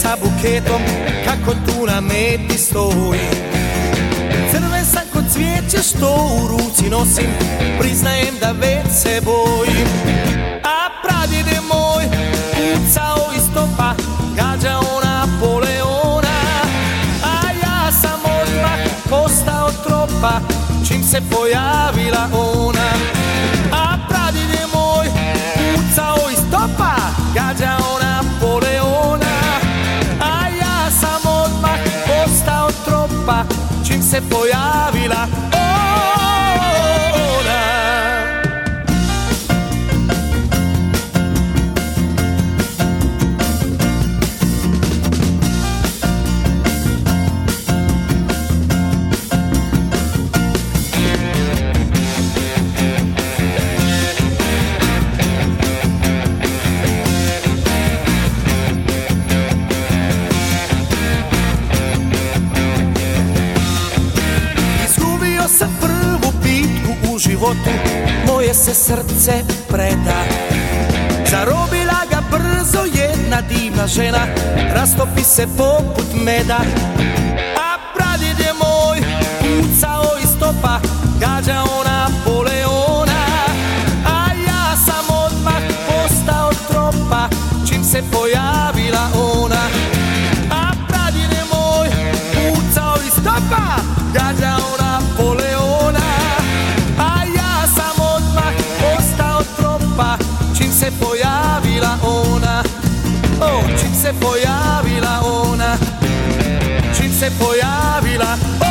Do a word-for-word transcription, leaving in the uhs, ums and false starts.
sa buketom, kako tu na meti stoji. Crven sam kod cvijeće što u ruci nosim, priznajem da već se bojim. A pradjede moj pucao iz topa, gađao Napoleona, a ja sam odmah postao tropa čim se pojavila ona. A pradjede moj pucao iz topa, gađao Napoleona, a ja sam odmah postao tropa čim se pojavila ona. Životu moje se srce preda, zarobila ga brzo jedna divna žena, rastopi se poput meda. A pradjed je moj pucao iz topa, gađao Napoleona, a ja sam odmah postao tropa čim se pojavila ona. A pradjed je moj pucao iz topa, gađao Napoleona, čim se pojavila ona. Oh, čim se pojavila ona, čim se pojavila ona.